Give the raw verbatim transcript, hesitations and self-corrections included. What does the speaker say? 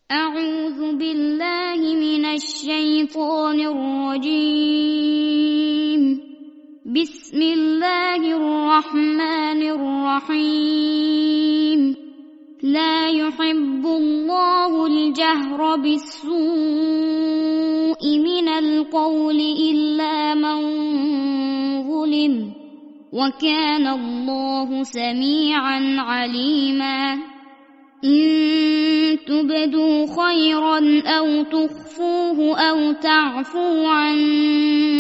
أعوذ بالله من الشيطان الرجيم. بسم الله الرحمن الرحيم. لا يحب الله الجهر بالسوء من القول إلا من ظلم، وكان الله سميعا عليما. إن تبدوا خيرا أو تخفوه أو تعفوا عن